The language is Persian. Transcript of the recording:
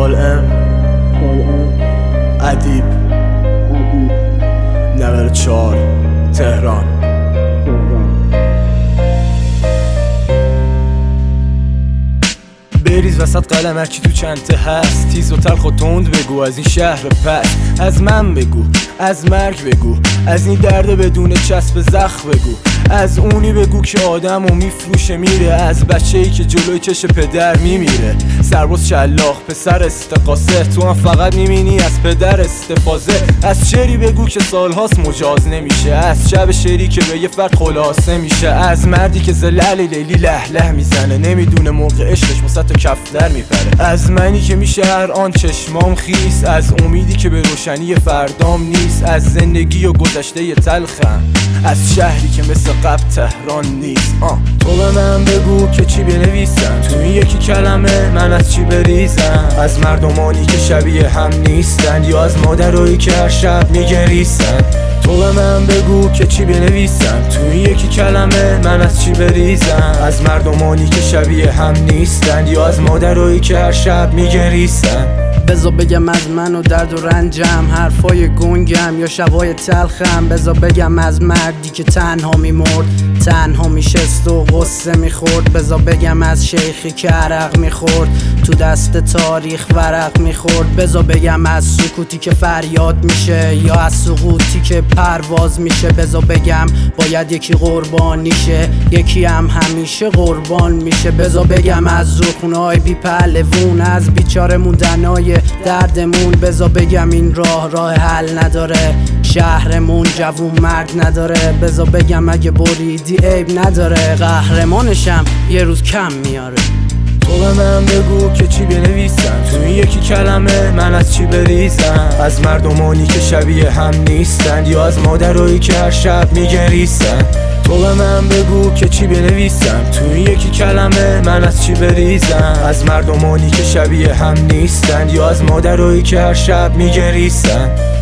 سالم ادیب 94 تهران. بریز وسط قلم هرکی تو چنته هست، تیز و تلخ و تند بگو از این شهر پس، از من بگو، از مرگ بگو، از این درد بدون چسب زخم بگو، از اونی بگو که آدمو میفروشه میره، از بچه‌ای که جلوی چش پدر میمیره. سرباز شلاق پسر استقاسه، تو هم فقط میبینی از پدر استفاده. از شعری بگو که سالهاست مجاز نمیشه، از شب شعری که به یه فرد خلاصه میشه، از مردی که زلال لیلی له له میزنه، نمیدونه موقع عشقش واسه تو کفتر میپره. از منی که میشه هر آن چشمام خیس، از امیدی که به روشنی فردام نیست، از زندگی و گذشته تلخم، از شهری که مثل قبل تهران نیست. تو به من بگو که چی بنویسم تو این یکی کلمه، من از چی بریزم؟ از مردمانی که شبیه هم نیستن، یا از مادرایی که هر شب میگریستن؟ تو به من بگو که چی بنویسم تو این یکی کلمه، من از چی بریزم؟ از مردمانی که شبیه هم نیستن، یا از مادرایی که هر شب میگریستن؟ بذار بگم از من و درد و رنجم، حرفای گنگم یا شبای تلخم. بذار بگم از مردی که تنها میمرد، تنها میشست و غصه میخورد. بذار بگم از شیخی که عرق میخورد، تو دست تاریخ ورق میخورد. بذار بگم از سکوتی که فریاد میشه، یا از سقوطی که پرواز میشه. بذار بگم باید یکی قربانی شه، یکی هم همیشه قربان میشه. بذار بگم از زخونهای بی پهلوون، از بیچاره موندنای دردمون. بذار بگم این راه حل نداره، شهرمون جوون مرد نداره. بذار بگم اگه بریدی عیب نداره، قهرمانشم یه روز کم میاره. تو به من بگو که چی بنویسم تو این یکی کلمه، من از چی بریزم؟ از مردمانی که شبیه هم نیستن، یا از مادرایی که هر شب میگریستن؟ تو به من بگو که چی بنویسم تو این یکی کلمه، من از چی بریزم؟ از مردمانی که شبیه هم نیستن، یا از مادرایی که هر شب میگریستن؟